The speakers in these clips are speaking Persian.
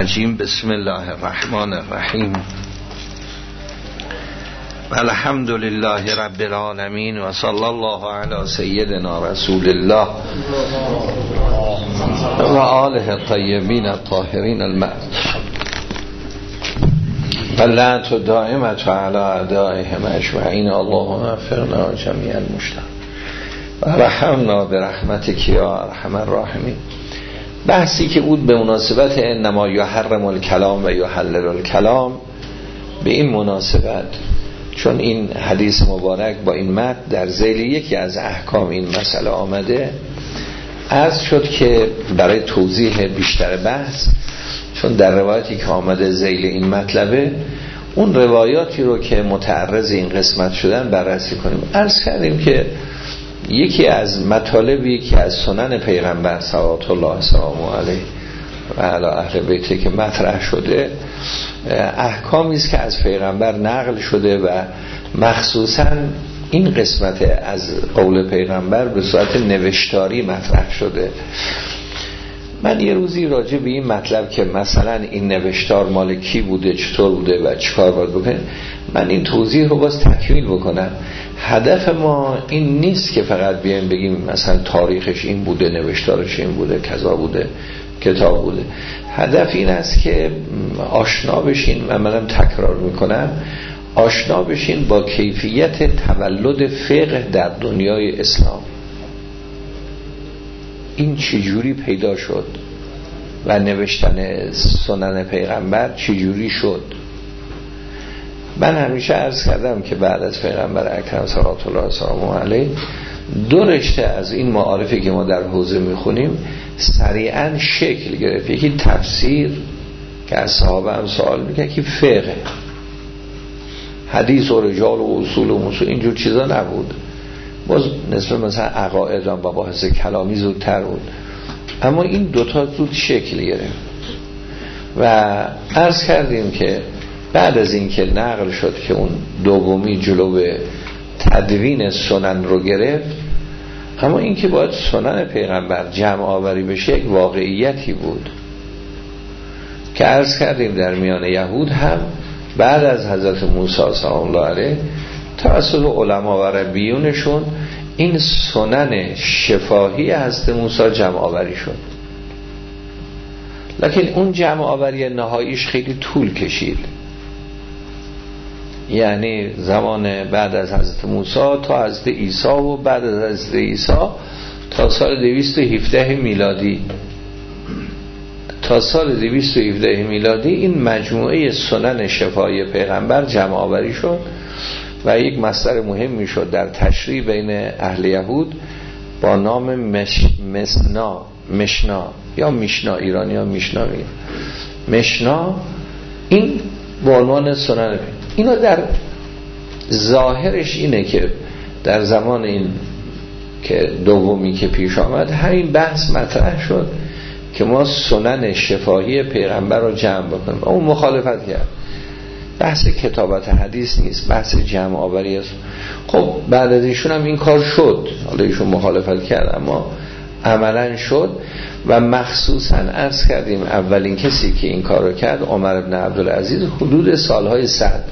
بسم الله الرحمن الرحیم الحمد لله رب العالمین و صلی الله علی سیدنا رسول الله و آله الطیبین الطاهرین المعصومین بلعت دائمت علی اعدائهم اجمعین اللهم وفقنا جمیع المشتاقین و رحمنا برحمتک یا ارحم الراحمین. بحثی که بود به مناسبت انما یحرم الکلام و یحلل الکلام، به این مناسبت چون این حدیث مبارک با این متن در ذیل یکی از احکام این مسئله آمده، عرض شد که برای توضیح بیشتر بحث، چون در روایتی که آمده ذیل این مطلبه، اون روایاتی رو که متعرض این قسمت شدن بررسی کنیم. عرض کردیم که یکی از مطالبی که از سنن پیغمبر صلوات الله سلام علیه و علی اهل بیته که مطرح شده، احکامی است که از پیغمبر نقل شده و مخصوصا این قسمت از قول پیغمبر به صورت نوشتاری مطرح شده. من یه روزی راجع به این مطلب که مثلا این نوشتار مال کی بوده، چطور بوده و چیکار باید بکنه، من این توضیح رو باز تکمیل بکنم. هدف ما این نیست که فقط بیایم بگیم مثلا تاریخش این بوده، نوشتارش این بوده، کذا بوده، کتاب بوده. هدف این است که آشنا بشین، و منم تکرار میکنم، آشنا بشین با کیفیت تولد فقه در دنیای اسلام. این چجوری پیدا شد و نوشتن سنن پیغمبر چجوری شد. من همیشه عرض کردم که بعد از پیغمبر اکرم صلوات الله سلام علیه دو رشته از این معارفی که ما در حوزه میخونیم سریعا شکل گرفت. یکی تفسیر که از صحابه هم سوال میکنه، که فقه، حدیث و رجال و اصول و مصول، اینجور چیزا نبود. باز نسبت مثلا عقاید و مباحث کلامی زودتر بود، اما این دوتا زود شکل گرفت. و عرض کردیم که بعد از این که نقل شد که اون دومی جلو تدوین سنن رو گرفت، اما این که باید سنن پیغمبر جمع آوری بشه یک واقعیتی بود که عرض کردیم در میان یهود هم بعد از حضرت موسی سلام الله علیه توسط علما و ربیونشون این سنن شفاهی حضرت موسی جمع آوری شد، لکن اون جمع آوری نهاییش خیلی طول کشید. یعنی زمان بعد از حضرت موسی تا حضرت عیسی و بعد از حضرت عیسی تا سال 217 میلادی، تا سال 217 میلادی این مجموعه سنن شفاهی پیغمبر جمع آوری شد و یک مصدر مهمی شد در تشریع بین اهل یهود با نام مشنا یا میشنا، ایرانی ها میشنا میگن، مشنا. این با عنوان سنن اینا در ظاهرش اینه که در زمان این که دومی که پیش آمد همین بحث مطرح شد که ما سنن شفاهی پیغمبر رو جمع بکنیم. اون مخالفت کرد، بحث کتابت حدیث نیست، بحث جمع آوری است. خب بعد از ایشون هم این کار شد، حالا ایشون مخالفت کرد اما عملا شد. و مخصوصا عرض کردیم اولین کسی که این کار رو کرد عمر بن عبدالعزیز حدود سالهای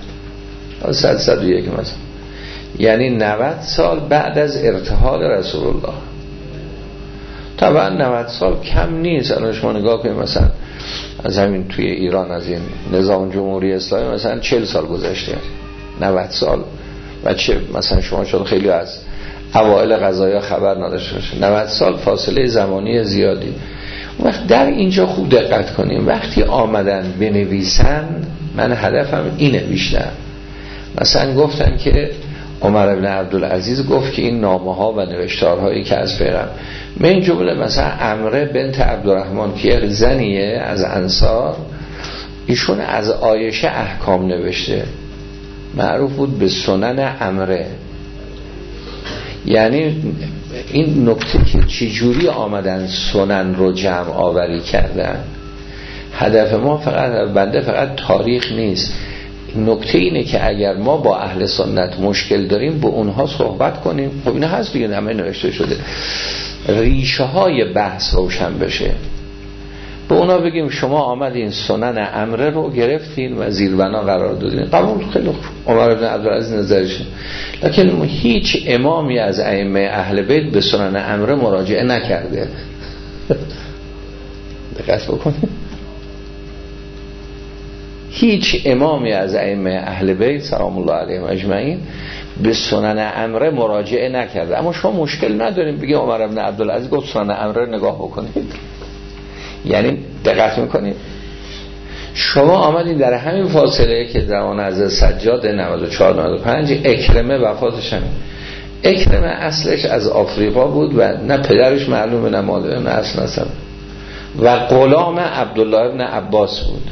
101 مثلا، یعنی 90 سال بعد از ارتحال رسول الله. طبعا 90 سال کم نیست. الان شما نگاه کنید مثلا از همین توی ایران از این نظام جمهوری اسلامی مثلا 40 سال گذشته، 90 سال. و چه مثلا شما شد خیلی از اوائل قضایا خبر نداشته باشه، 90 سال فاصله زمانی زیادی. وقت در اینجا خوب دقت کنیم، وقتی آمدن بنویسن، من هدفم اینه بیشتر. مثلا گفتن که عمر بن عبدالعزیز گفت که این نامه ها و نوشتارهایی که از پیغمبر، من جمله مثلا عمره بنت عبدالرحمن که زنیه از انصار، ایشون از عایشه احکام نوشته، معروف بود به سنن عمره. یعنی این نکته که چجوری آمدن سنن رو جمع آوری کردن، هدف ما فقط تاریخ نیست. نکته اینه که اگر ما با اهل سنت مشکل داریم با اونها صحبت کنیم. خب اینا هست دیگه، همه نوشته شده، ریشه های بحث روشن بشه. به اونا بگیم شما آمدین سنن امره رو گرفتین و زیربنا قرار دادین، قبول، خیلی خوب، عمر بن عبدالعزیز نظرشه. لکن هیچ امامی از ائمه اهل بیت به سنن امره مراجعه نکرده. دقت بکنید، هیچ امامی از ائمه اهل بیت سلام الله علیهم اجمعین به سنن امره مراجعه نکرده. اما شما مشکل نداریم بگید عمر بن عبدالعزیز گفت سنن امره نگاه بکنید. یعنی دقت میکنید، شما آمدین در همین فاصله که زمان از سجاد 94-95 اکرمه وفاتش همین. اکرمه اصلش از آفریقا بود و نه پدرش معلومه نه مادر نه اصل نسب و غلام عبدالله ابن عباس بود.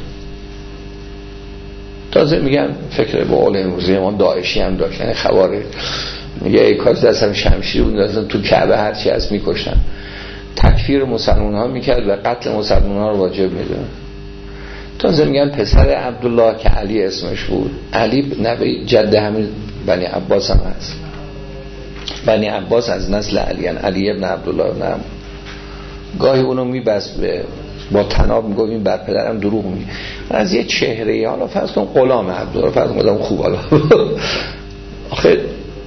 تازه میگن فکر به قول امروزی ما داعشی هم داشت، یعنی خوارج، میگه ای کاش دستم شمشیر بود دستم تو کعبه هرچی از میکشتن. تکفیر مسلمان ها میکرد و قتل مسلمان ها رو واجب میدون. تازه میگن پسر عبدالله که علی اسمش بود، علی نبی جد همین بنی عباس هم هست. بنی عباس از نسل علی، علی ابن عبدالله ابن عمرو. گاهی اونو میبست با تناب میگفت این بر پدرم دروغ میگه. از یه چهره حالا فرض کن غلام عبدالله، فرض کن خوب، حالا آخه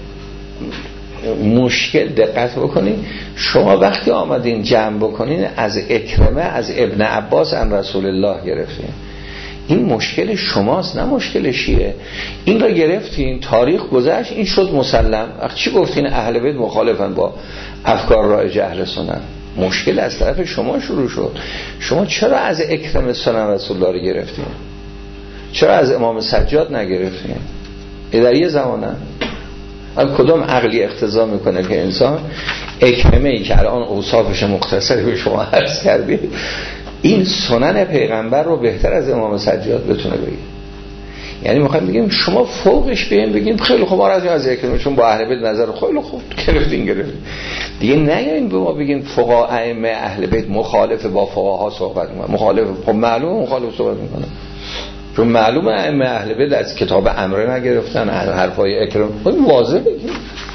مشکل دقت بکنین، شما وقتی آمدین جمع بکنین از اکرمه از ابن عباس عن رسول الله گرفتین، این مشکل شماست نه مشکل شیعه. این را گرفتین، تاریخ گذشت، این شد مسلم. چی گفتین؟ اهل بیت مخالفن با افکار رایج اهل سنت. مشکل از طرف شما شروع شد. شما چرا از اکرم سنن رسول الله گرفتین؟ چرا از امام سجاد نگرفتین؟ در یه زمانه کدام عقلی اقتضا میکنه که انسان اکرمه ای که الان اوصافش مختصری به شما عرض کردی این سنن پیغمبر رو بهتر از امام سجاد بتونه بگید؟ یعنی میخوایم بگیم شما فوقش بیاین بگیم خیلی خوب از اکرمه، چون با اهل بیت نظر خیلی خوب گرفتین دیگه. نیاین به ما بگین فقها ائمه اهل بیت مخالف با فقها صحبت میکنن. مخالف، خب معلومه مخالف صحبت میکنن، چون معلومه ائمه اهل بیت از کتاب امره نگرفتن، حرفای اکرم واضح بگیم.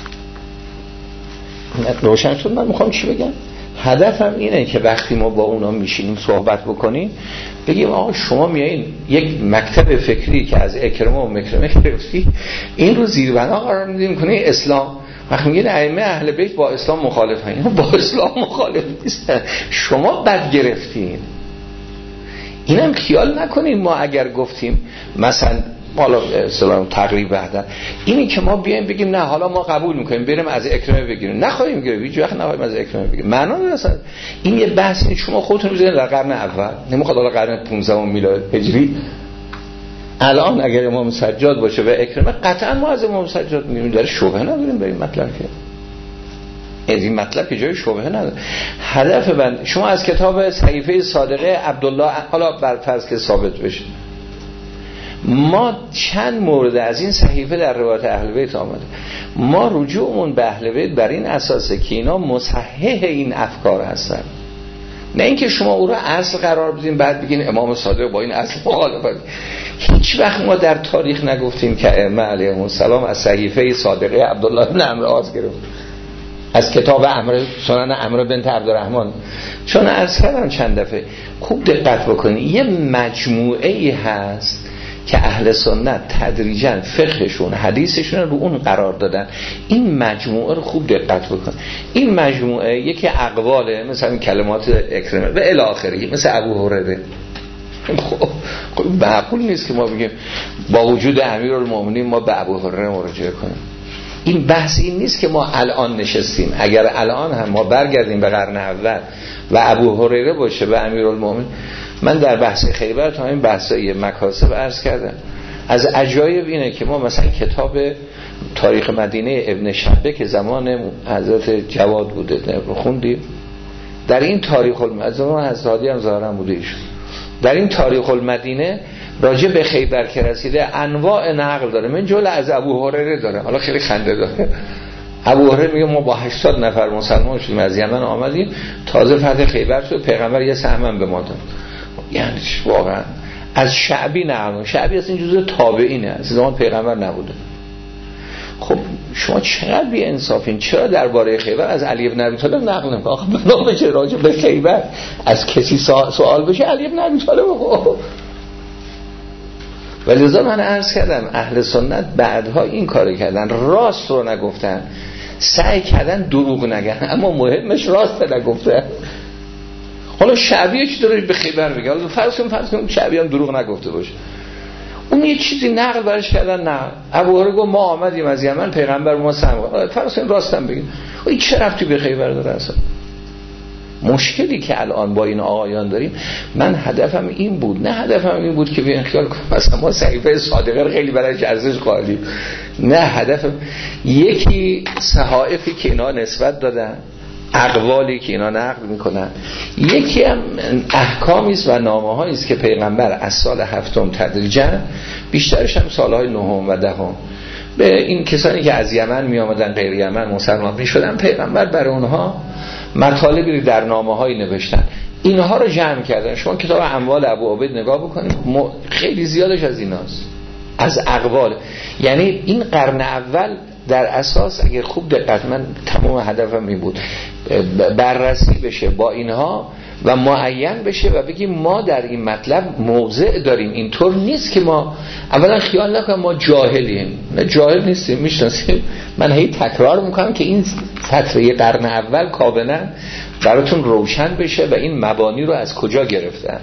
روشن شد من میخوام چی بگم؟ هدفم اینه که وقتی ما با اونا میشینیم صحبت بکنیم بگیم آقا شما میایین یک مکتب فکری که از اکرمه و مکرمه گرفتی این رو زیربنا قرار میدیم کنه اسلام. وقتی میگین ائمه اهل بیت با اسلام مخالفن، اینا با اسلام مخالف نیستن، شما بد گرفتین. اینم خیال نکنین ما اگر گفتیم مثلا حالا سلام تقریب بعدا اینی که ما بیایم بگیم نه حالا ما قبول میکنیم بریم از اکرمه بگیریم، نخواهیم گرفت، هیچ وقت نخواهیم از اکرمه بگیریم. معنا نداره. این یه بحث نیست. شما خودتون بزنید در قرن اول، نمیخواد حالا قرن 15 میلاد هجری. الان اگر امام سجاد باشه و اکرمه قطعا ما از امام سجاد میگیم، داره شبهه نداریم بریم مطلب که از این مطلب که جای شبهه نداره. هدف من شما از کتاب صحیفه صادقه عبدالله حالا بر فرض که ثابت بشه، ما چند مورد از این صحیفه در روایت اهل بیت آمده، ما رجوعمون به اهل بیت بر این اساسه که اینا مصحح این افکار هستن، نه اینکه شما او را اصل قرار بدین بعد بگین امام صادق با این اصل مخالفت. هیچ وقت ما در تاریخ نگفتیم که ائمه علیهم السلام از صحیفه صادقه عبدالله بن عمرو آز گرفت، از کتاب امر سنن عمرو بنت عبدالرحمن. چون عرض کردم چند دفعه خوب دقت بکنید، یه مجموعه ای هست که اهل سنت تدریجاً فقهشون حدیثشون رو اون قرار دادن. این مجموعه رو خوب دقت بکن. این مجموعه یکی اقواله، مثلا کلمات اکرمه و الی آخره، مثل ابو هریره. خب معقول نیست که ما بگیم با وجود امیرالمومنین ما به ابو هریره مراجعه کنیم. این بحث این نیست که ما الان نشستیم، اگر الان هم ما برگردیم به قرن اول و ابو هریره باشه به امیرالمومنین. من در بحث خیبر تا این بحثای مکاسب عرض کردم. از عجایب اینه که ما مثلا کتاب تاریخ مدینه ابن شبه که زمان حضرت جواد بوده خوندیم، در این تاریخ المدینه حضرت هادی هم ظاهرا بوده ایشون، در این تاریخ المدینه راجع به خیبر که رسیده انواع نقل داره، من جمله از ابو هریره داره. حالا خیلی خنده داره. ابو هریره میگه ما با 80 نفر مسلمان شدیم از یمن آمدیم، تازه فتح خیبر شد، پیغمبر یه سهم به ما داد. یعنی واقعا از شعبی نقل، شعبی از این جزء تابعینه، از زمان پیغمبر نبوده. خب شما چقدر بی انصافین، چرا درباره خیبر از علی بن ابی طالب نقل نمی‌کنید؟ آخه بنا بشه راجع به خیبر از کسی سوال بشه علی بن ابی طالب ولذا من عرض کردم اهل سنت بعدها این کارو کردن، راست رو نگفتن، سعی کردن دروغ نگن، اما مهمش راست نگفتن. حالا شعبی چی داره به خیبر بگه؟ حالا فرض کنیم شعبی هم دروغ نگفته باشه، اون یه چیزی نقل برش کردن، نه ابو هریره گفت ما آمدیم از یمن پیغمبر ما سم، فرض کنیم راستم بگیم، این چه ربطی به خیبر داره اصلا؟ مشکلی که الان با این آقایان داریم، من هدفم این بود، نه هدفم این بود که بیان خیال کنم مثلا ما صحیفه صادقه خیلی برایش ارزش قائلیم، نه هدفم یکی صحائفی که اینا نسبت دادن، اقوالی که اینا نقل میکنن، یکی هم احکامی است و نامه‌هایی است که پیغمبر از سال 7 تدریجاً، بیشترش هم سالهای 9 و 10 به این کسانی که از یمن می آمدن غیر یمن مسلمان می شدن، پیغمبر برای اونها مطالبی در نامه‌هایی نوشتن، اینها رو جمع کردن. شما کتاب اموال ابو عبید نگاه بکنید، خیلی زیادش از ایناست، از اقوال. یعنی این قرن اول در اساس اگر خوب دقت، من تمام هدفم این بود بررسی بشه با اینها و معین بشه و بگیم ما در این مطلب موضع داریم، اینطور نیست که ما اولا خیال نکنم ما جاهلیم، نه جاهل نیستیم، میشناسیم. من هی تکرار میکنم که این فتره قرن اول کاملا براتون روشن بشه و این مبانی رو از کجا گرفتن.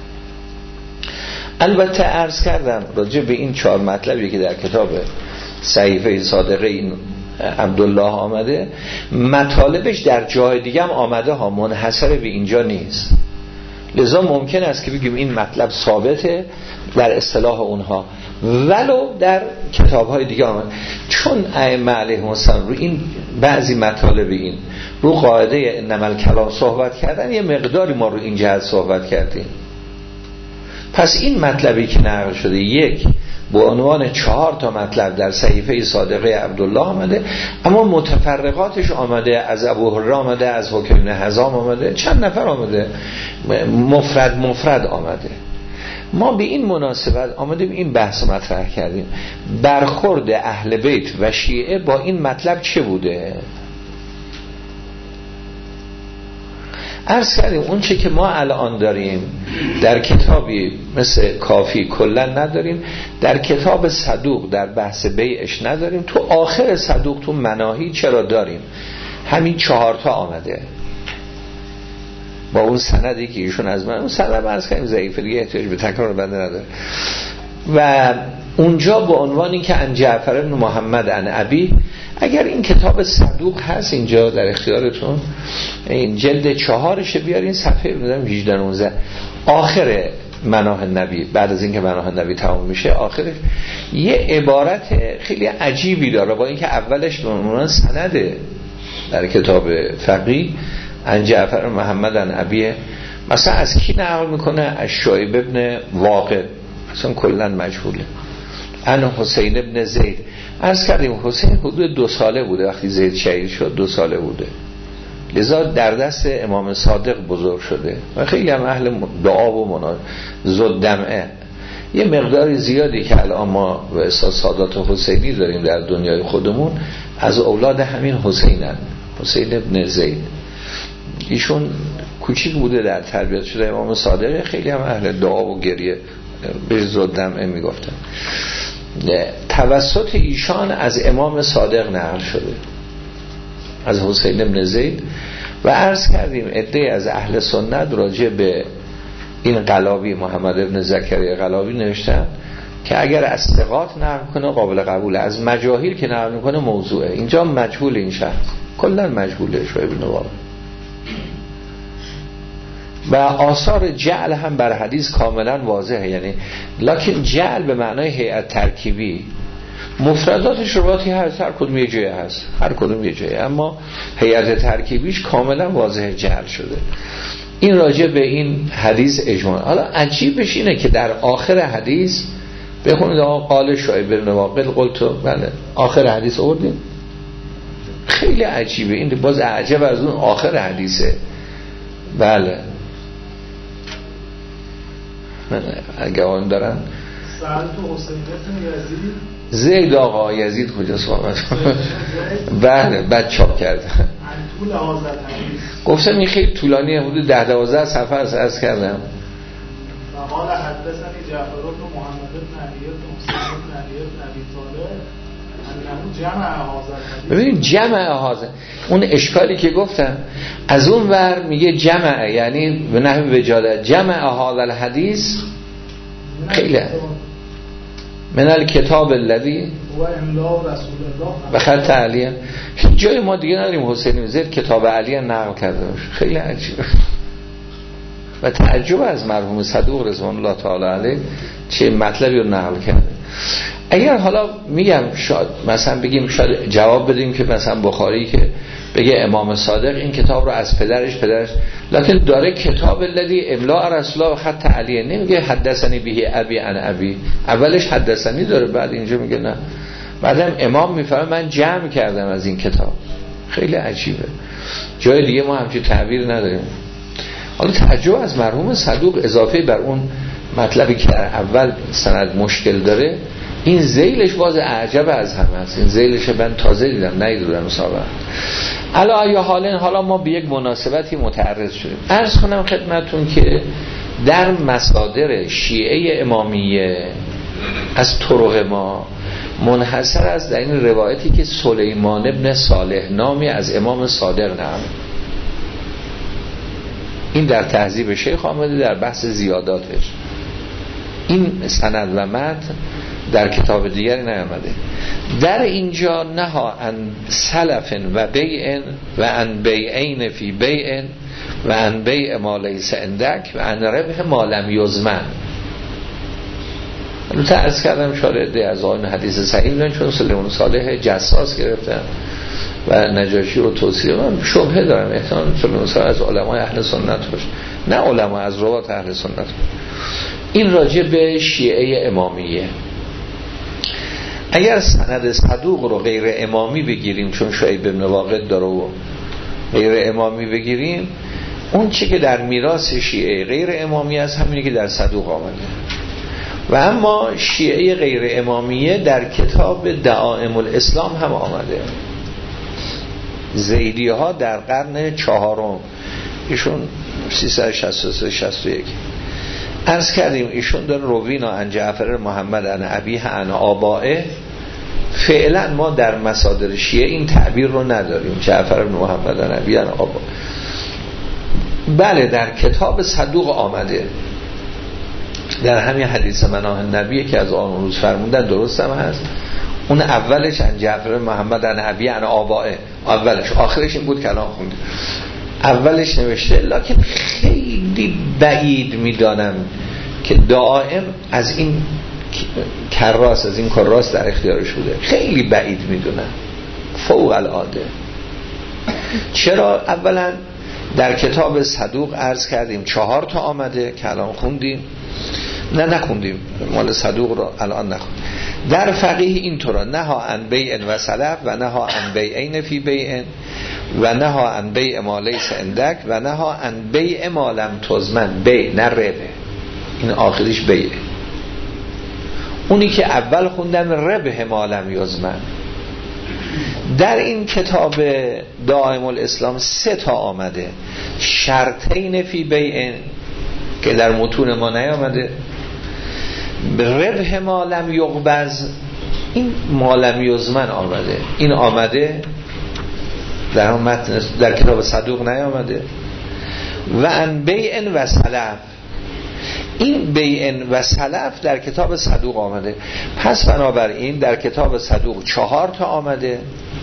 البته عرض کردم راجع به این 4 مطلبی که در کتاب صحیفه صادقه این عبدالله آمده، مطالبش در جای دیگه هم آمده ها، منحصر به اینجا نیست. لذا ممکن است که بگیم این مطلب ثابته در اصطلاح اونها، ولو در کتاب‌های دیگه آمده، چون ائمه علیهم السلام رو این بعضی مطالب این رو قاعده انما الکلام صحبت کردن، یه مقداری ما رو این جهت صحبت کردیم. پس این مطلبی که نقل شده یک با عنوان 4 تا مطلب در صحیفه صادقه عبدالله آمده، اما متفرقاتش آمده، از ابو هریره آمده، از حکیم بن حزام آمده، چند نفر آمده، مفرد آمده. ما به این مناسبت آمدیم این بحث مطرح کردیم، برخورد اهل بیت و شیعه با این مطلب چه بوده. عرض کردیم اون چه که ما الان داریم در کتابی مثل کافی کلا نداریم، در کتاب صدوق در بحث بیعش نداریم، تو آخر صدوق تو مناهی چرا داریم، همین 4 تا آمده با اون سندی که ایشون از من، اون سند عرض کردیم ضعیفه دیگه، احتیاج به تکرار بنده نداره. و اونجا با عنوانی که ان جعفر بن محمد ان ابی، اگر این کتاب صدوق هست اینجا در اختیارتون، این جلد 4ش بیارین صفحه 18-19 آخر مناهی نبی، بعد از اینکه مناهی نبی تمام میشه آخرش یه عبارت خیلی عجیبی داره، با اینکه اولش به عنوان سنده در کتاب فقیه ان جعفر محمد ان ابی، مثلا از کی نقل میکنه؟ از شعیب ابن واقد، مثلا کلا مجهوله. ان حسین ابن زید، عرض کردیم حسین حدود 2 ساله بوده وقتی زید شهید شد، 2 ساله بوده، لذا در دست امام صادق بزرگ شده و خیلی هم اهل دعا و زدمعه. یه مقدار زیادی که الان ما و سادات حسینی داریم در دنیای خودمون از اولاد همین حسینن، حسین ابن زید. ایشون کوچیک بوده در تربیت شده امام صادق، خیلی هم اهل دعا و گریه، به زدمعه میگفتن. توسط ایشان از امام صادق نقل شده، از حسین ابن زید. و عرض کردیم عده از اهل سنت راجع به این قلابی محمد ابن زکریا قلابی نوشتن که اگر از ثقات نقل کنه قابل قبوله، از مجاهیل که نقل میکنه موضوعه. اینجا مجهول این شخص، کلا مجهوله شویب بن واقد. و آثار جعل هم بر حدیث کاملا واضحه، یعنی لکن جعل به معنای هیئت ترکیبی، مفرداتش رباطی هست، هر کدوم یه جایی هست، هر کدوم یه جایی، اما هیئت ترکیبیش کاملا واضح جعل شده. این راجع به این حدیث اجماع. حالا عجیبش اینه که در آخر حدیث بخونید قال شعیب بن واقد قلت، بله آخر حدیث آوردیم، خیلی عجیبه این، باز عجب از اون آخر حدیثه. بله اگه آن دارن تو حسین بن یزید زید آقا یزید کجاست آمد؟ بله بعد چاپ کرده. طول حاضر حدیث گفتم این خیلی طولانیه، حدود 10-12 صفحه عرض کردم. قال حدثني جعفر بن محمد بن علی بن حسین بن علی بن ابی طالب انه جمع حاضر حدیث. ببینید جمع حاضر، اون اشکالی که گفتم از اون ور میگه جمع، یعنی به نحو وجادت جمع حاضر حدیث خیلی من الکتاب الذی و املا رسول الله و خط علی. هیچ جای ما دیگه نداریم حسین زید کتاب علی نقل کرده باشه. خیلی عجیبه و تعجب از مرحوم صدوق رضوان الله تعالی علیه چه مطلبی رو نقل کرده. اگر حالا میگم شاید مثلا بگیم شاید جواب بدیم که مثلا بخاری که بگه امام صادق این کتاب رو از پدرش لکن داره کتاب الذی املا رسول الله و خط علی، نمیگه حدثنی به ابی عن ابی. اولش حدثنی داره بعد اینجا میگه نه، بعدم امام میفهمه من جمع کردم از این کتاب. خیلی عجیبه، جای دیگه ما همچین تعبیر نداریم. حالا تعجب از مرحوم صدوق اضافه بر اون مطلبی که اول سند مشکل داره، این ذیلش باز اعجب از همه است. این ذیلش من تازه دیدم، ندیدم مسابقه. علا حالا ما به یک مناسبتی متعرض شدیم. عرض کنم خدمتون که در مصادر شیعه امامیه از طرق ما منحصر است در این روایتی که سلیمان ابن صالح نامی از امام صادق نقل. این در تهذیب شیخ آمده در بحث زیاداتش. این سند و متن در کتاب دیگری نیامده. در اینجا نها ان سلف و بیع و ان بیعین فی بیع و ان بیع ما لیس عندک و ان ربح ما لم یضمن. البته عرض کردم شاید از آن حدیث صحیح میدونن، چون سلیمان صالح جساس گرفتن و نجاشی رو توصیه. من شبهه دارم احتمال سلیمان صالح از علمای اهل سنت باشه، نه علما از روات اهل سنت باشه. این راجع به شیعه امامیه. اگر سند صدوق رو غیر امامی بگیریم، چون شعیب بن واقد داره و غیر امامی بگیریم، اون چی که در میراث شیعه غیر امامی است همینی که در صدوق آمده. و اما شیعه غیر امامیه در کتاب دعائم الاسلام هم آمده. زیدی ها در قرن 4 ایشون 361 عرض کردیم ایشون داره روینا عن جعفر محمد عن ابیه عن آبائه. فعلا ما در مصادر شیعه این تعبیر رو نداریم، جعفر محمد عن ابیه عن آبائه. بله در کتاب صدوق آمده، در همین حدیث مناهی النبی که از آن روز فرمودن درست هم هست. اون اولش عن جعفر محمد عن ابیه عن آبائه، اولش، آخرش این بود که الان خوندیم. اولش نوشته لکن خیلی بعید میدانم که دائم از این کراس، از این کراس در اختیارش بوده. خیلی بعید میدونم، فوق العاده. چرا؟ اولا در کتاب صدوق عرض کردیم 4 تا آمده که الان خوندیم، نخوندیم مال صدوق رو الان نخوندیم. در فقیه اینطورا نها عن بیع و سلف و نها عن بیعین فی بیع و نها عن بیع ما لیس عندک و نها عن بیع ما لم تضمن. بیع نه ربه، این آخریش بیع. اونی که اول خوندم ربه ما لم یضمن. در این کتاب دائم الاسلام 3 تا آمده، شرطین فی بیع که در متون ما نیامده، ربح ما لم یقبض، این ما لم یضمن آمده. این آمده در هم متن در کتاب صدوق نیامده. و ان بیع و سلف، این بیع و سلف در کتاب صدوق آمده. پس بنابراین در کتاب صدوق 4 تا آمده،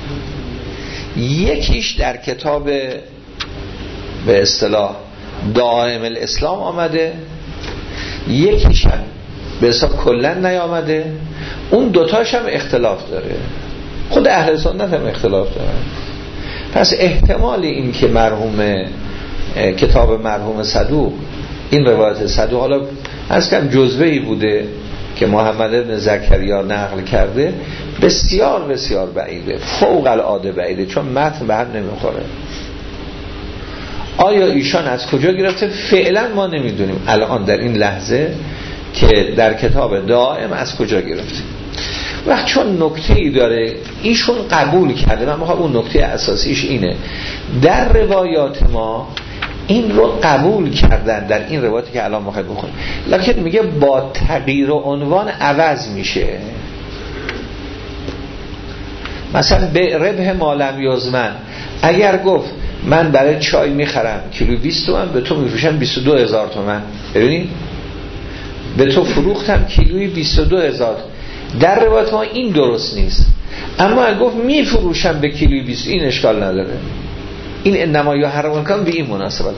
یکیش در کتاب به اصطلاح دائم الاسلام آمده، یکیش هم به حساب کلن نیامده. اون دوتاش هم اختلاف داره، خود اهل سنت هم اختلاف داره. پس احتمال این که مرحوم کتاب مرحوم صدوق، این روایت صدوق، حالا از کم جزوهی بوده که محمد بن زکریا نقل کرده، بسیار بسیار بعیده، فوق العاده بعیده، چون متن به هم نمیخوره. آیا ایشان از کجا گرفته؟ فعلا ما نمیدونیم الان در این لحظه که در کتاب دائم از کجا گرفتیم. وقت چون نکته‌ای داره ایشون قبول کرده، من میخوام اون نکته اساسیش اینه، در روایات ما این رو قبول کردن، در این روایتی که الان میخواد بخونیم، لکن میگه با تغییر عنوان عوض میشه. مثلا به ربح مالم یزمن، اگر گفت من برای چای میخرم کیلو 20 تومن، به تو میفروشم 22,000 تومن، ببینید به تو فروختم کیلوی 22,000، در روایت ما این درست نیست. اما اگر گفت میفروشم به کیلوی 20، این اشکال نداره. این انما یحرمون کن به این مناسبت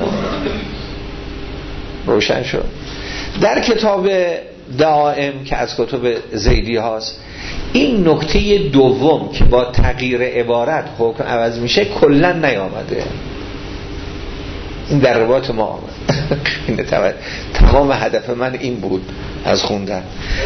روشن شد. در کتاب دائم که از کتب زیدی هاست، این نکته دوم که با تغییر عبارت حکم عوض میشه کلا نیامده، این در روایت ما آمد. تمام هدف من این بود از خوندن.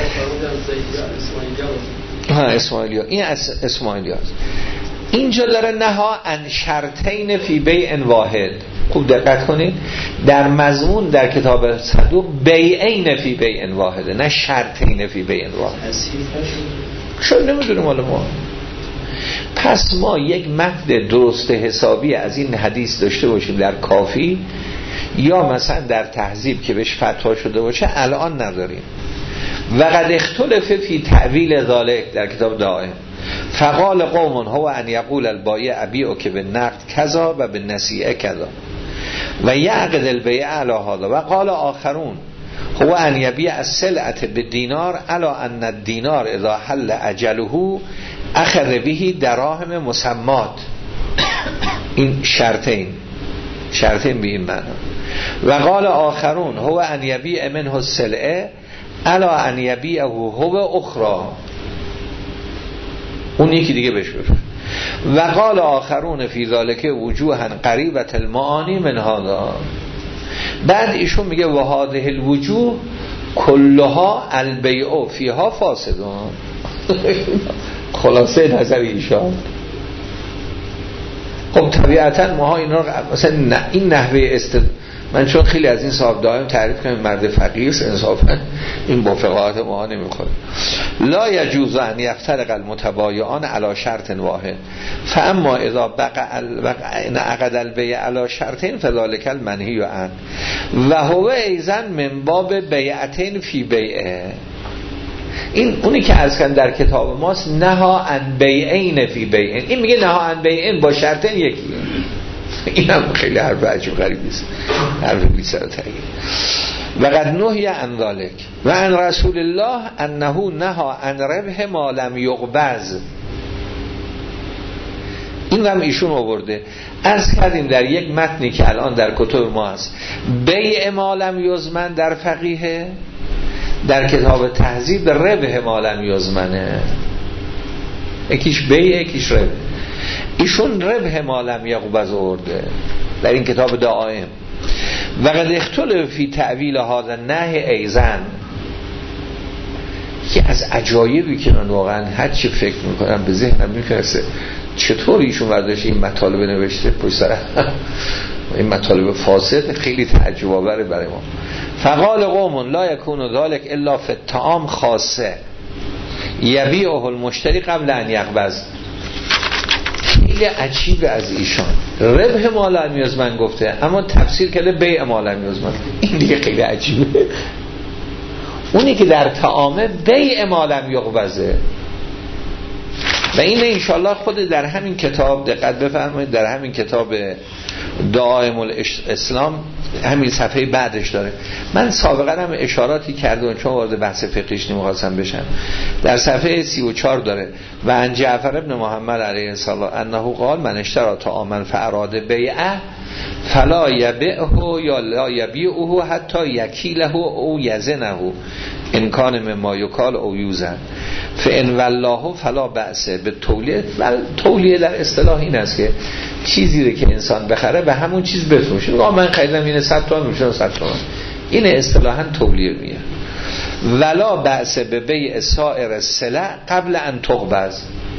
اسماعیلی ها، این اسماعیلی هاست. اینجا داره نها ان شرطین فی بیع واحد. خوب دقت کنید، در مضمون در کتاب صدوق بیعین فی بیع واحده، نه شرطین فی بیع واحد. شاید نمیدونیم حالا ما. پس ما یک متن درست حسابی از این حدیث داشته باشیم در کافی یا مثلا در تهذیب که بهش فتوا شده باشه الان نداریم. و قد اختلف فی تعویل ذالک در کتاب دائم، فقال قوم هو ان یقول البایع ابیع که به نقد کذا و به نسیعه کذا و یعقد البیع علی هذا، و قال آخرون هو ان یبیع السلعه بالدینار علی ان الدینار اذا حل اجله اخذ به دراهم مسمات. این شرطین به این معنی. و قال آخرون هو ان یبیع منه السلعه علی ان یبیعه هو اخرى، اون یکی دیگه بهش بفرد. و قال آخرون فی ذالک وجوها قریبت المعانی من هذا. بعد ایشون میگه و هذه الوجوه کلها البیع فیها فاسدون. خلاصه نظر ایشان. خب طبیعتا ما اینا مثلا این نحوه من چون خیلی از این صاحب دائم تعریف کنم مرد فقیه است، انصافا این با فقاهت ما نمیخوره. لا یجوز ان یفترق المتبایعان علی شرط واحد، فاما اذا بقى عقد البیع علی شرطین فذلک المنهی عنه و هو ایضا من باب بیعتین فی بیعه. این اونی که عرض کردم در کتاب ماست نها عن بیعین فی بیعین، این میگه نها عن بیعین با شرطین یکیه. این هم خیلی حرف عجیب غریبی است، حرف بی سر و تغییر. و قد نهی عن ذلک و عن رسول الله انه نهی عن ربح ما لم یقبض. این هم ایشون آورده. عرض کردیم در یک متنی که الان در کتب ما هست بیع ما لم یضمن در فقیه، در کتاب تهذیب ربح ما لم یضمنه، یکیش بیع یکیش ربح. ایشون ربح ما لم یقبض آورده در این کتاب دائم. و قد اختلف فی تعویل هذا نهی ایزن، که از عجایبی که من واقعا هر چی فکر میکنم به ذهنم میرسه چطور ایشون برداشت این مطالب نوشته پشت سر این مطالب فاسد، خیلی تعجب آوره برای ما. فقال قوم لا یکون ذلک الا فی الطعام خاصه یبیعه المشتری قبل ان یقبض. خیلی عجیبه از ایشان، ربح ما لم یضمن گفته اما تفسیر کرده بیع ما لم یضمن. این دیگه خیلی عجیبه. اونی که در طعامه بیع ما لم یقبضه. و این انشالله خود در همین کتاب دقت بفرمایید، در همین کتاب دائم الاسلام همین صفحه بعدش داره. من سابقا هم اشاراتی کردم چون وارد بحث فقهیش نمی‌خواستم بشم. در صفحه 34 داره و ان جعفر ابن محمد علیه السلام انه قال من اشترى طعاما فاراد بیعه فلا یبیعه یا لا یبیعه حتی یکیله او یزنه ان کان مما یکال او یوزن فان والله فلا بأس به تولیه. و تولیه در اصطلاح این است که چیزی رو که انسان بخره به همون چیز بفروشه. من خریدم اینه 100 تومن میشه 100 تومن، این اصطلاحاً تولیه میگه. ولا بأس به بیع سائر السلع قبل ان تقبض.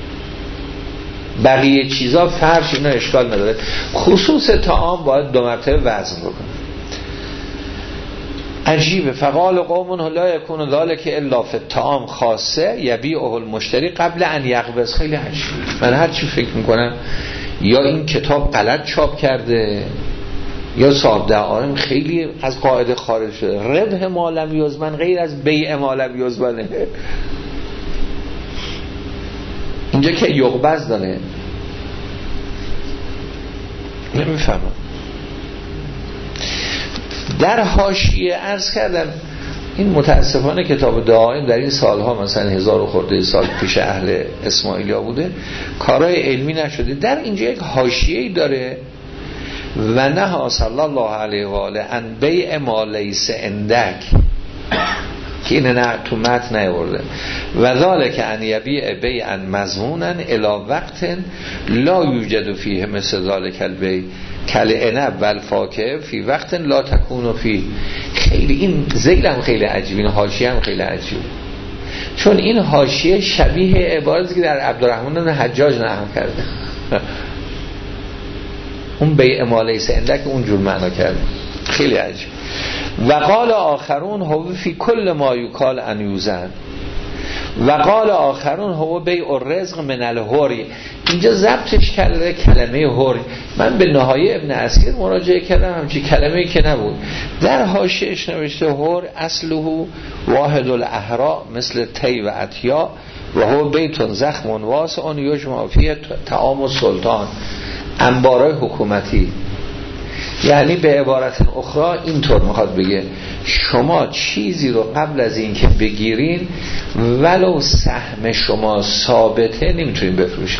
بقیه چیزا فرش اینا اشکال نداره، خصوص طعام باید 2 مرتبه وزن بکنه. عجیبه. فقال قوم لا یکون ذلک الا فی الطعام خاصه یبیعه المشتری قبل ان یقبض. خیلی عجیب. من هر چی فکر میکنم یا این کتاب غلط چاپ کرده یا صاحب دعایم خیلی از قاعده خارج شده. ربح ما لم یضمن غیر از بیع ما لم یضمن. اینجا که یقبض داره نمیفهمم. در حاشیه عرض کردم این متاسفانه کتاب دعایم در این سالها مثلا 1000 خورده سال پیش اهل اسماعیلیا بوده، کارهای علمی نشده. در اینجا یک حاشیه‌ای داره و نهی صلی الله علیه و آله ان بیع ما لیس عندک، که این نه تو متن نیورده. و ذالک ان یبیع بیعا مضمونا الی وقت لا یوجد فیه مثل ذالک البیع کالعنب والفاکهه فی وقت لا تکون فی. خیلی این ذیل هم خیلی عجیب، این حاشیه هم خیلی عجیب، چون این حاشیه شبیه عبارتی که در عبدالرحمن بن حجاج نقل کرده. اون بیع ما لیس عندک اونجور معنا کرده، خیلی عجیب. و قال آخرون هو فی کل ما یقال ان یوزن و قال آخرون هو بیع الرزق من الحری. اینجا ضبطش کرده کلمه حری. من به نهایه ابن اسیر مراجعه کردم، همچی کلمه‌ای که نبود. در حاشیه‌اش نوشته حر اصله واحد الاحرا مثل تی و عطیا و هو بیت زخم واسع یجمع فیه طعام السلطان، انبارای حکومتی. یعنی به عبارت اخرى اینطور میخواد بگه شما چیزی رو قبل از این که بگیرین ولو سهم شما ثابته نمیتونین بفروشین.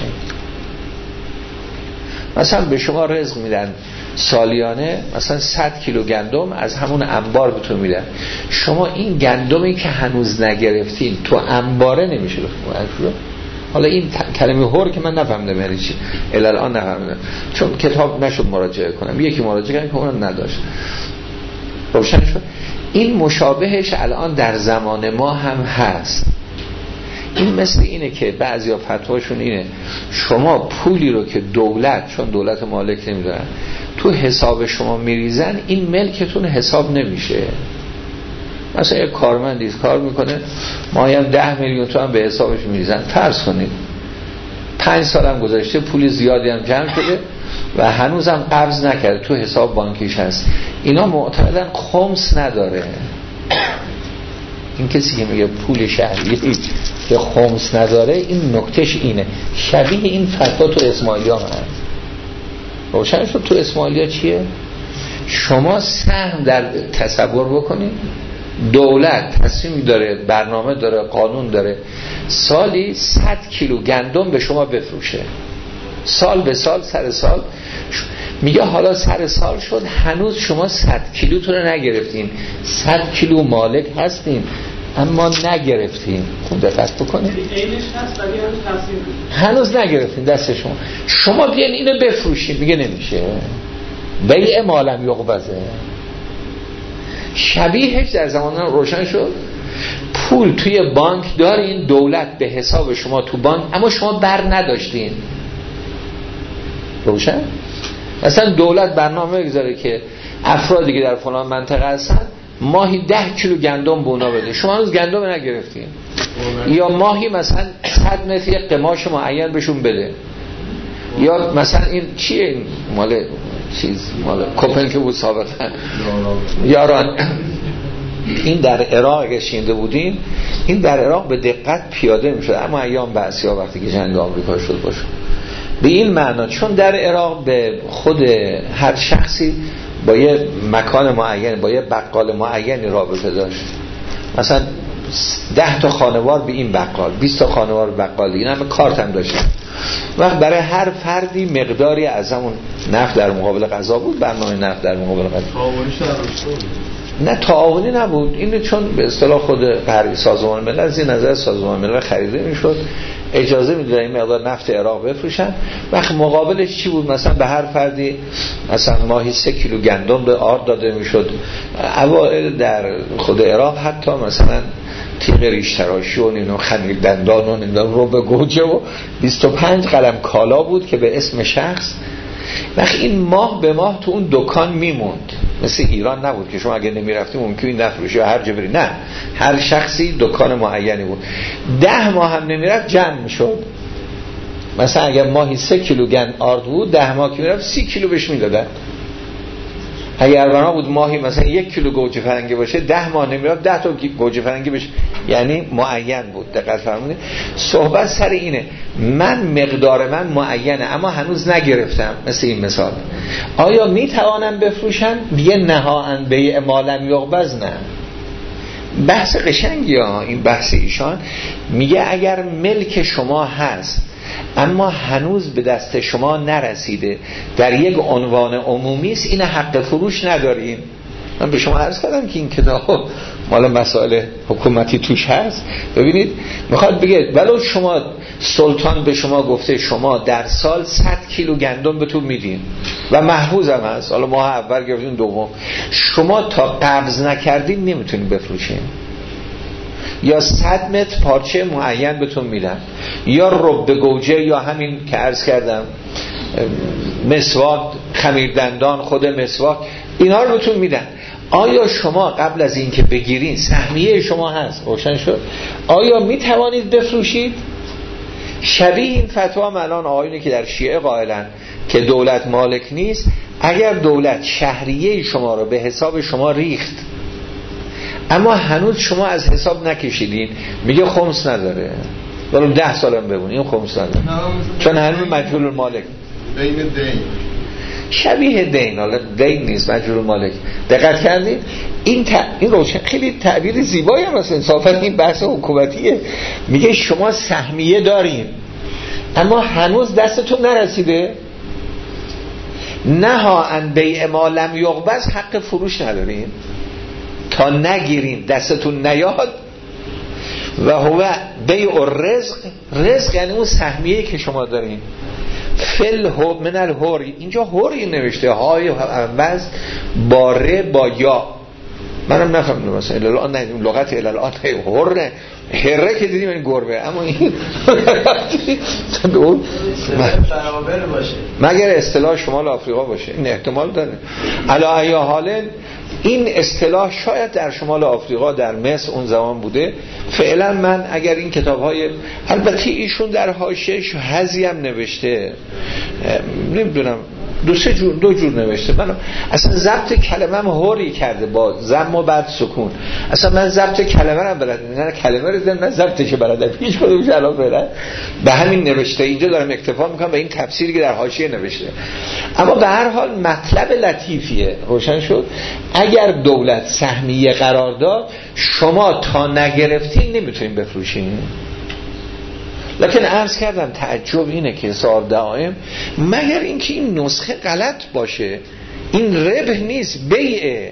مثلا به شما رزق میدن سالیانه مثلا 100 کیلو گندم از همون انبار بهتون میدن، شما این گندمی که هنوز نگرفتین تو انباره نمیشه بفروشین. حالا این کلمه هور که من نفهمیدم یعنی چی، الان نفهمیدم چون کتاب نشد مراجعه کنم. یکی مراجعه کردم که اون نداشت. روشن شد. این مشابهش الان در زمان ما هم هست. این مثل اینه که بعضیا فتواشون اینه شما پولی رو که دولت، چون دولت مالک نمیدونن، تو حساب شما میریزن، این ملکتون حساب نمیشه. مثلا یک کارمندی کار میکنه ماهی هم 10 میلیون تومان به حسابش میریزن، فرض کنید 5 سال هم گذشته پول زیادی هم جمع شده و هنوزم قبض نکرده، تو حساب بانکیش هست. اینا معتقدن خمس نداره. این کسی که میگه پول شهری که خمس نداره، این نکتهش اینه. شبیه این فتوا تو اسماعیلیا هست. روشن شد. تو اسماعیلیا چیه؟ شما سهم در تصور بکنید دولت تصمیم داره، برنامه داره، قانون داره، سالی 100 کیلو گندم به شما بفروشه، سال به سال سر سال. میگه حالا سر سال شد هنوز شما 100 کیلو تو رو نگرفتین، 100 کیلو مالک هستین اما نگرفتین. خوب دقت بکنید، هنوز نگرفتین دست شما بیان اینو بفروشین. میگه نمیشه، بیع مالم یقبضه. شبیهش در زمان روشن شد. پول توی بانک دارین، دولت به حساب شما تو بانک، اما شما بر نداشتین. روشن؟ مثلا دولت برنامه بگذاره که افرادی که در فلان منطقه هستن ماهی 10 کیلو گندم به اونا بده، شما هنوز گندم نگرفتین. یا ماهی مثلا 100 متر یک قماش معین بهشون بده. یا مثلا این چیه، این مال چیز مال کوپن که بود سابقا یاران. این در عراق شینده بودیم، این در عراق به دقت پیاده میشد، اما ایام بعثی ها وقتی که جنگ آمریکا شد باشه به این معنا، چون در عراق به خود هر شخصی با یه مکان معین، با یه بقال معینی رابطه داشت. مثلا 10 تا خانوار به این بقال، 20 تا خانوار به بقال، این همه کارت هم داشتن. وقت برای هر فردی مقداری از همون نفت در مقابل غذا بود، برنامه نفت در مقابل غذا. نه تعاونی نبود، این چون به اصطلاح خود سازمان ملل از این نظر سازمان ملل خریده میشد، اجازه میداد این مقدار نفت عراق بفروشن. وقت مقابلش چی بود؟ مثلا به هر فردی مثلا ماهی 3 کیلو گندم به آرد داده میشد. اوایل در خود عراق حتی مثلا تیغ ریش تراشی و اینو خمیل دندان و اینا رو به گوجه و 25 قلم کالا بود که به اسم شخص. وقت این ماه به ماه تو اون دکان میموند. مثل ایران نبود که شما اگه نمیرفتی ممکنی نفروشی یا هر جا بری، نه، هر شخصی دکان معینی بود. 10 ماه هم نمیرفت جمع میشد. مثلا اگر ماهی 3 کیلو گند آرد بود، 10 ماه که میرفت 30 کیلو بهش میدادن. اگر بنا بود ماهی مثلا 1 کیلو گوجه فرنگی باشه، 10 ماه نمیرفت 10 تا گوجه فرنگی بشه، یعنی معین بود. دقت فرمودید؟ صحبت سر اینه، من مقدار من معینه اما هنوز نگرفتم. مثل این مثال، آیا میتوانم بفروشم؟ دیگه نهاً بیع ما لم یغبض. نه، بحث قشنگی ها این بحث ایشان. میگه اگر ملک شما هست اما هنوز به دست شما نرسیده، در یک عنوان عمومی است، این حق فروش ندارین. من به شما عرض کردم که این کتاب مال مسائل حکومتی توش هست. ببینید میخواد بگه ولو شما سلطان به شما گفته شما در سال 100 کیلو گندم به تو میدین و محفوظ هم هست، حالا ماه اول گرفتین دوم، شما تا قبض نکردین نمیتونین بفروشین، یا 100 متر پارچه معین بهتون میدن، یا رب گوجه، یا همین که عرض کردم مسواک، خمیردندان، خود مسواک، اینا رو بهتون میدن. آیا شما قبل از این که بگیرین سهمیه شما هست، روشن شد، آیا میتوانید بفروشید؟ شبیه این فتوا الان آقایونی که در شیعه قائلن که دولت مالک نیست، اگر دولت شهریه شما رو به حساب شما ریخت اما هنوز شما از حساب نکشیدین، میگه خمس نداره، ولو 10 سالم بمون این خمس نداره، چون هنوز مجهول المالک. دین دین شبیه دین، حالا دین نیست، مجهول المالک. دقت کردید؟ این روشن خیلی تعبیر زیبایی هم است. انصافا این بحث حکومتیه. میگه شما سهمیه دارین اما هنوز دستتون نرسیده، نها ان بیع ما لم یغبض، حق فروش ندارین تا نگیرین، دستتون نیاد. و هو بیع الرزق، رزق یعنی اون سهمیه که شما دارین. فل من الهوری، اینجا هوری نوشته، های همز باره با یا، منم نفهمیدم مثلا الان نه لغت الان هره هره که دیدیم این گربه، اما این برابر باشه مگر اصطلاح شمال آفریقا باشه، این احتمال داره. علا ای حال این اصطلاح شاید در شمال آفریقا در مصر اون زمان بوده. فعلا من اگر این کتاب‌های، البته ایشون در حاشیه‌اش حذی هم نوشته، نمیدونم دو جور نوشته. من اصلا ضبط کلمه هم هوری کرده با ضم و بعد سکون. اصلا من ضبط کلمه هم بلدم، نه کلمه رو دیدم نه ضبطش بلدم، هیچ کدومش الان بلد. به همین نوشته اینجا دارم اکتفا میکنم به این تفسیری که در حاشیه نوشته. اما به هر حال مطلب لطیفیه، روشن شد. اگر دولت سهمیه قرار داد شما تا نگرفتین نمیتونین بفروشین. لکن عرض کردم تعجب اینه که صار دائم، مگر اینکه این نسخه غلط باشه، این ربح نیست، بیعه.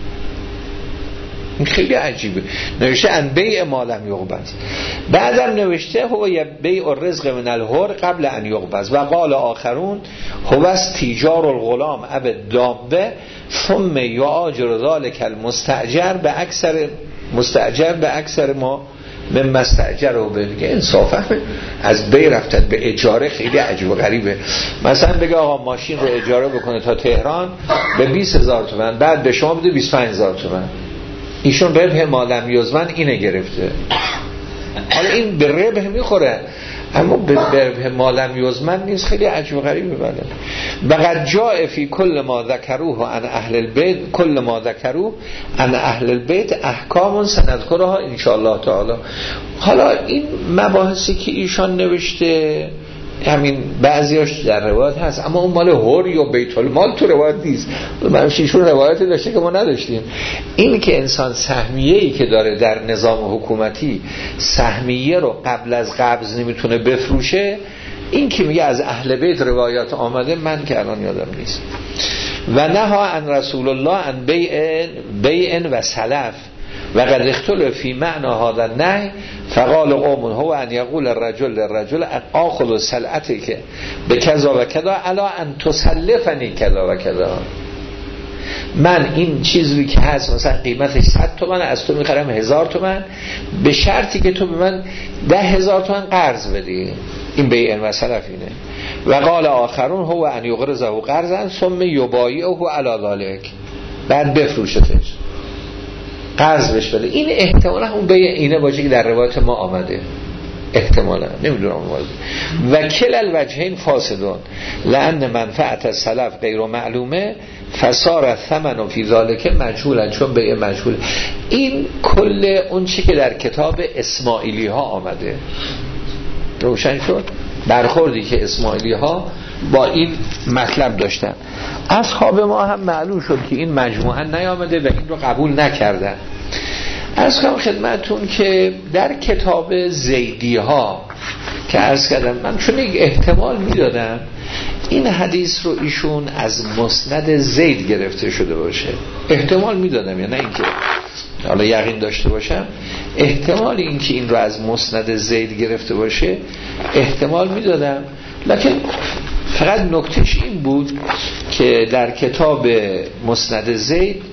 این خیلی عجیبه. نوشته ان بیع ما لم یغبض، بعدم نوشته هو بیع الرزق من الهر قبل ان یغبض و قال آخرون هو استیجار الغلام اب الدابه ثم یؤاجر ذلک المستاجر به اکثر ما به مستاجر رو بگه. انصافا از بی رفتن به اجاره خیلی عجیب و غریبه. مثلا بگه آقا ماشین رو اجاره بکنه تا تهران به 20,000 تومان، بعد به شما بده 25,000 تومان. ایشون ربح ما لم یضمن اینه گرفته. حالا این به ربح میخوره اما به ربح ما لم یضمن نیست. خیلی عجیب و غریبه. بله. وقد جاء فی کل ما ذکروه عن اهل البیت، کل ما ذکروه عن اهل البیت احکام سنذکرها ان شاء الله تعالی. حالا این مباحثی که ایشان نوشته همین بعضیاش در روایت هست، اما اون مال هور یا بیت المال تو روایت نیست. ایشون روایتی داشته که ما نداشتیم. این که انسان سهمیه‌ای که داره در نظام حکومتی سهمیه رو قبل از قبض نمیتونه بفروشه، این که میگه از اهل بیت روایات آمده، من که الان یادم نیست. و نها عن رسول الله عن بیع و سلف و قد اختلف فی معنی هذا النهی فقال قوم هو ان یقول الرجل آخذ سلعتک بکذا و کذا الا ان تسلفنی کذا و کذا. من این چیزی که هست مثلا قیمتش 100 تومن از تو میخرم 1000 تومن به شرطی که تو به من 10,000 تومن قرض بدی. این بیع و سلف اینه. و قال آخرون هو ان یقرضه قرضا ثم یبایعه علی ذلک. بعد بفروشتش، قرض بهش بده. این احتمالا اون بیع اینه باشه که در روایت ما آمده، احتمالا نمیدونم. و کل الوجهین فاسدون لأن منفعت السلف غیر معلومه فصار ثمن فی ذالک مجهولا، چون بیع مجهول. این کل اون چی که در کتاب اسماعیلی ها آمده. روشن شد برخوردی که اسماعیلی ها با این مطلب داشتن. اصحاب ما هم معلوم شد که این مجموعا نیامده و این رو قبول نکردن. عرض کنم خدمتون که در کتاب زیدی ها که عرض کردم من چون یک احتمال میدادم این حدیث رو ایشون از مسند زید گرفته شده باشه، احتمال میدادم، یا نه اینکه حالا یقین داشته باشم، احتمال اینکه این رو از مسند زید گرفته باشه احتمال میدادم. لکن فقط نکتهش این بود که در کتاب مسند زید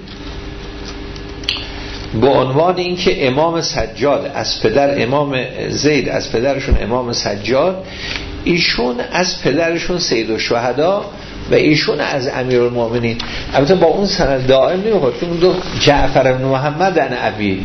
با عنوان اینکه امام سجاد از پدر امام زید از پدرشون امام سجاد، ایشون از پدرشون سید الشهدا و ایشون از امیرالمومنین. البته با اون سند دائم نمیخواد که اون دو جعفر بن محمد عن ابی.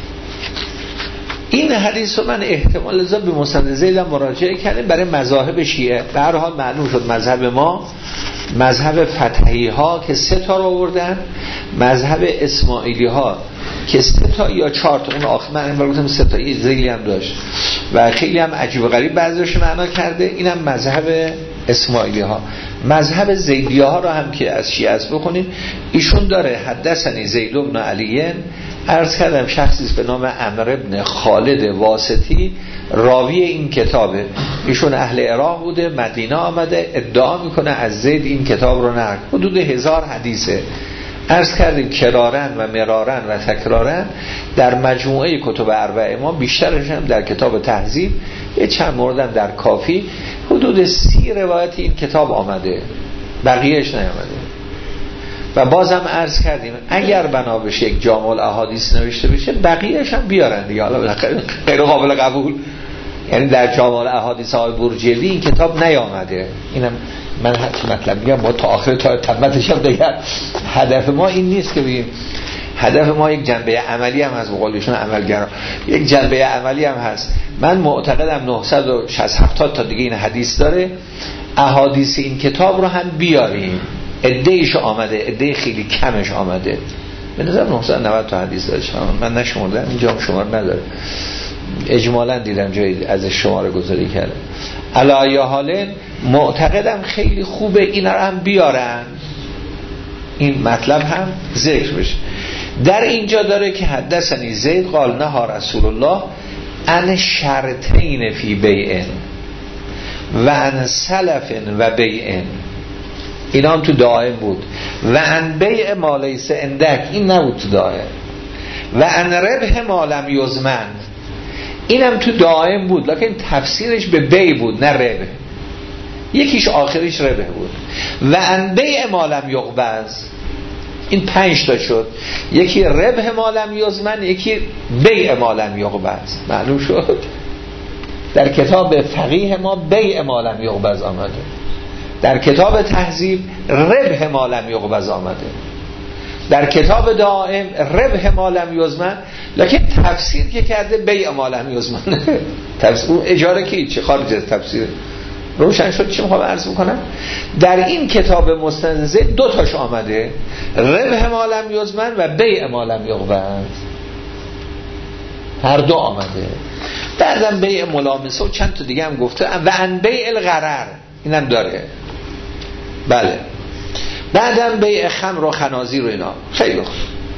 این حدیث رو من احتمال لذا به مسند زیدم مراجعه کردم برای مذاهب شیعه. در هر حال معلوم شد مذهب ما مذهب فتحی ها که 3 تا رو آوردن، مذهب اسماعیلی ها که 3 تا یا 4 تا، اون آخر من گفتم 3 تا، یه زیلی هم داشت و خیلی هم عجیب و غریب بعضیش معنا کرده. اینم مذهب اسماعیلی ها. مذهب زیدی ها رو هم که از شیعه است بخونیم، ایشون داره حدثنی زید بن علی، عرض کردم شخصی به نام عمرو بن خالد واسطی راوی این کتابه. ایشون اهل عراق بوده، مدینه آمده، ادعا میکنه از زید این کتاب رو نقل. حدود 1000 حدیثه. عرض کردیم کرارن و مرارن و تکرارن در مجموعه کتب اربعه ما، بیشترش هم در کتاب تهذیب، یه چند موردم در کافی، حدود 30 روایت این کتاب آمده، بقیهش نیامده. و بازم عرض کردیم اگر بنا بشه یک جامع الاحادیث نوشته بشه باقیه‌اش هم بیارن دیگه، حالا غیر قابل قبول. یعنی در جامع الاحادیث های برجوی این کتاب نیامده. اینم من مطلب میگم ما تا آخر تا تمتش هم دیگه هدف ما این نیست که بگیم، هدف ما یک جنبه عملی هم از بقولشون عملگرا، یک جنبه عملی هم هست. من معتقدم 960 تا دیگه این حدیث داره، احادیث این کتاب رو هم بیاریم. عده‌ایش آمده، عده خیلی کمش آمده. به نظر 990 تا حدیث داره، من نشمردم، اینجا هم شمار نداره، اجمالا دیدم جایی ازش شماره گذاری کرده. علی حال معتقدم خیلی خوبه این رو هم بیارن، این مطلب هم ذکر بشه. در اینجا داره که حدثنی زید قال نهى رسول الله عن شرطین فی بیع و عن سلف و بیع، اینا هم تو دائم بود. و عن بیع ما لیس عندک، این نبود تو دائم. و عن ربح ما لم یضمن، اینم تو دائم بود لکن تفسیرش به بیع بود نه ربح، یکیش آخرش ربح بود. و عن بیع ما لم یقبض، این 5 تا شد، یکی ربح ما لم یضمن، یکی بیع ما لم یقبض. معلوم شد در کتاب فقیه ما بیع ما لم یقبض آمده، در کتاب تهذیب ربح ما لم یقبض آمده، در کتاب دائم ربح ما لم یضمن، لکن تفسیر که کرده بیع ما لم یضمن. تفسیر اجاره که چه خارج از تفسیر. روشن شد چی میخوام عرض بکنم؟ در این کتاب مسند زید 2 تاش آمده، ربح ما لم یضمن و بیع ما لم یقبض، هر دو آمده. بعدم بیع ملامسه و چند تا دیگه هم گفته. و عن بیع الغرر، اینم داره. بله. بعدم بیع خمر و خنازیر و اینا خیلی خوب.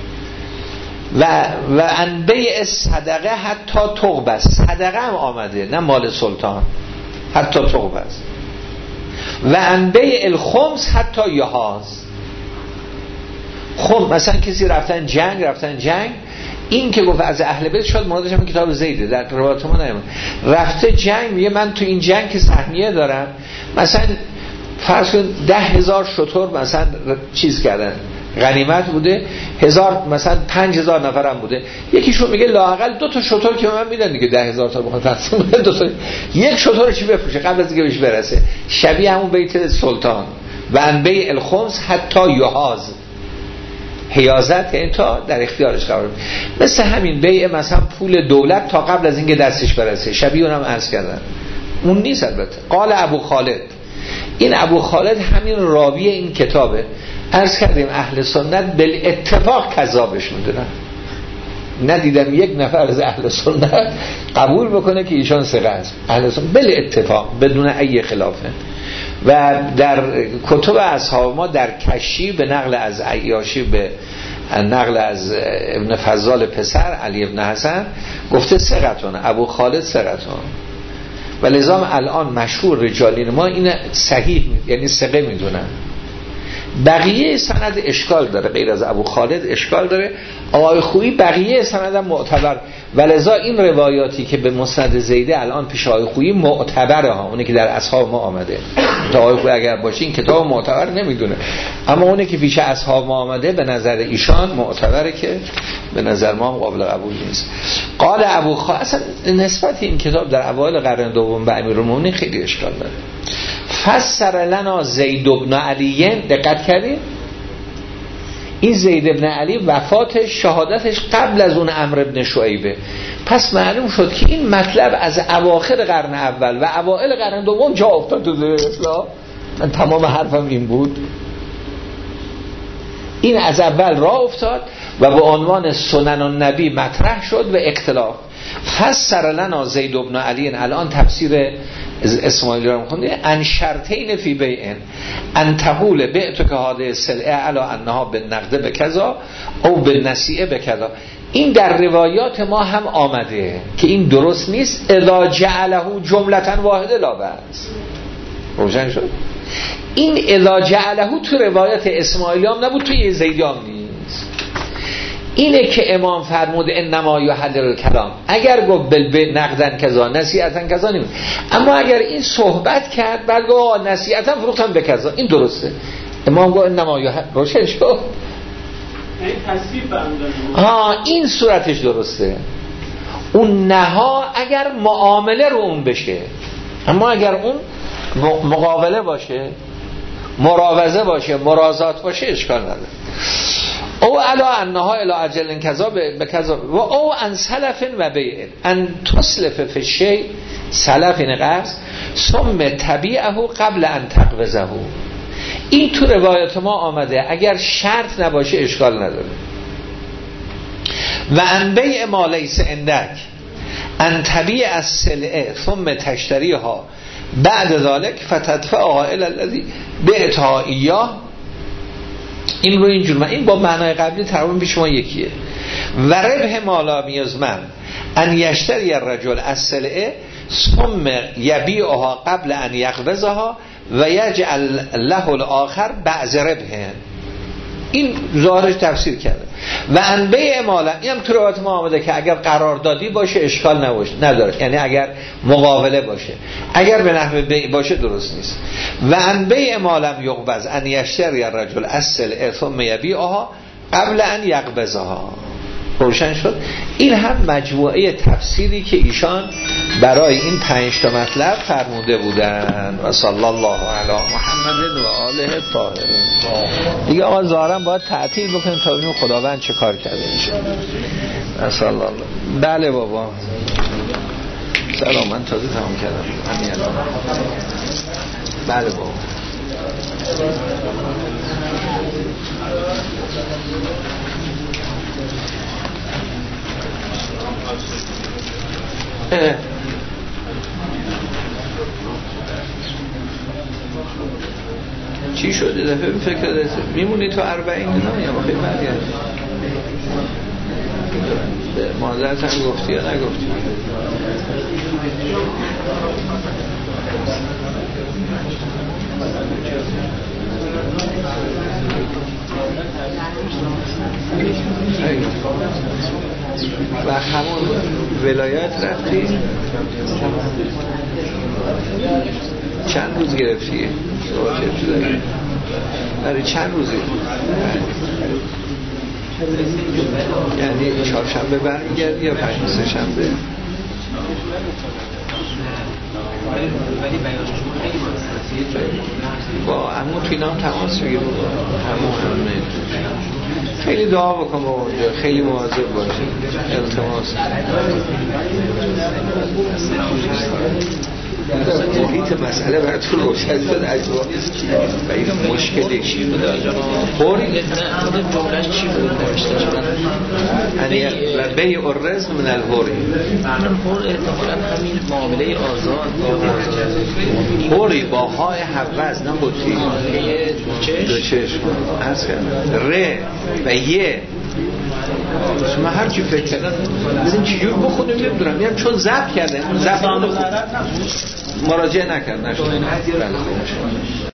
و عن بیع صدقه حتی تقبض، صدقه هم آمده نه مال سلطان، حتی تقبض. و عن بیع الخمس حتی یحاز، خب مثلا کسی رفتن جنگ، این که گفت از اهل بیت شد مرادش هم کتاب زیده، در روایت ما نمیاد رفته جنگ، میگه من تو این جنگ که سهمیه دارم، مثلا فرض کن 10,000 شتر مثلا چیز کردن، غنیمت بوده، 1000 مثلا 5000 نفرم بوده، یکیشون میگه لااقل 2 تا شتر که من میدن دیگه 10,000 تا بخواد تقسیم کنه، 2 تا یک شتر چی بفروشه قبل از اینکه بهش برسه، شبیه همون بیت سلطان. و ان بیع الخمس حتی یحاز، حیازت یعنی تا در اختیارش قرار بده. مثل همین بیع مثلا پول دولت تا قبل از اینکه دستش برسه، شبیه اونم عرض کردن، اون نیست البته. قال ابو خالد، این ابو خالد همین راوی این کتابه. عرض کردیم اهل سنت بالاتفاق کذابش میدونن، ندیدم یک نفر از اهل سنت قبول بکنه که ایشان ثقه است. اهل سنت بالاتفاق بدون ای خلافه. و در کتب اصحاب ما در کشی به نقل از عیاشی به نقل از ابن فضال پسر علی ابن حسن گفته ثقتون، ابو خالد ثقتون. و لذا الان مشهور رجالین ما این صحیح یعنی ثقه میدونن. بقیه سند اشکال داره، غیر از ابو خالد اشکال داره. آقای خویی بقیه سند هم معتبر، ولذا این روایاتی که به مسند زیده الان پیش آقای خویی معتبره ها، اونی که در اصحاب ما آمده. تا آقای خویی اگر باشه این کتاب معتبر نمیدونه، اما اونی که پیش اصحاب ما آمده به نظر ایشان معتبره که به نظر ما هم قابل قبول نیست. قال ابو خالد، اصلا نسبت این کتاب در اوایل قرن دوم به امیرالمومنین خیلی اشکال داره. فسر لنا زید بن علی، دقت کردید این زید بن علی وفاتش شهادتش قبل از اون عمرو بن شعیبه، پس معلوم شد که این مطلب از اواخر قرن اول و اوائل قرن دوم جا افتاد تو اسلام. من تمام حرفم این بود، این از اول راه افتاد و به عنوان سنن النبی مطرح شد و اختلاف. فسر لنا زید بن علی، الان تفسیر اسماعیلی رو می‌خونید، ان شرطین فی بیعن ان تقول بعتک هذه السلعه علی انها بالنقد بکذا او بالنسیئه بکذا. این در روایات ما هم آمده که این درست نیست. اذا جعله جملة واحده لا بأس. روشن شد؟ این اذا جعله تو روایات اسماعیلی هم نبود، توی زیدی هم نیست. اینه که امام فرمود انما یحلل الکلام، اگر گفت بل نقدن کذا نصیحتن کذا نمی، اما اگر این صحبت کرد بعد گفت نصیحتن فروختن به کذا، این درسته. امام گفت انما روشن شد، این صورتش درسته. اون نها اگر معامله رو اون بشه، اما اگر اون مقابله باشه، مراوزه باشه، مرازات باشه، اشکال نداره. او علا انها الی اجل کذا به کذا و او ان سلف و بیع ان تسلف فی الشیء، سلف این قرض، ثم تبیعه قبل ان تقبضه. این تو روایت ما آمده، اگر شرط نباشه اشکال نداره. و ان بیع ما لیس عندک ان تبیع السلعه ثم تشتریها بعد ذلك فتدفعها الى الذي بعتها ایاه. این رو اینجور، این با معنای قبلی تقریبا پیش ما یکیه. و ربح مالا میزمن ان یشتری الرجل السلعه ثم یبیعها قبل ان یقبضها و یجعل له الاخر بعض ربح. این ظاهرش تفسیر کرده. و انبیع مالا، این هم تو روایت ما آمده که اگر قراردادی باشه اشکال نداره، یعنی اگر مقاوله باشه، اگر به نحو بیع باشه درست نیست. و انبیع مالم یقبض ان یشتری الرجل السلعه ثم یبیعها قبل ان یقبضها. روشن شد؟ این هم مجموعه تفسیری که ایشان برای این 5 تا مطلب فرموده بودن. و صلی الله علی محمد و آله الطاهرین. دیگه آقا ظاهرا باید تعطیل بکنیم تا ببینیم خداوند چه کار کرده میشه. صلی الله. بله بابا سلام، من تازه تمام کردم همین الان. بله بابا چی شده دفعه فکر میمونی تو 40 نه یا بخیر برگرد؟ مادرت هم گفتی یا نگفتی؟ و همون ولایت رفتی؟ چند روز گرفتی؟ برای چند روزی؟ یعنی 4 شنبه برمیگردی یا 5 شنبه؟ با عمو تو اینا هم تماس میگیره همه خیلی دعا بکن با اونجا، خیلی مواظب باشه. التماس محیط مسئله براتون روشن شد اجوا و این مشکلی چی بود خوری جملهش چی بود نوشته و بیع الرزق من الحوری الحور احتمالا همین معامله آزاد حوری با های حوز نه بطی دو چشم عرض کردم ره و یه من هر چی فکر کردم بزنین چجور بخونیم نمیدونم میگم چون ضبط کرده ضبط مراجعه نکرد نشد.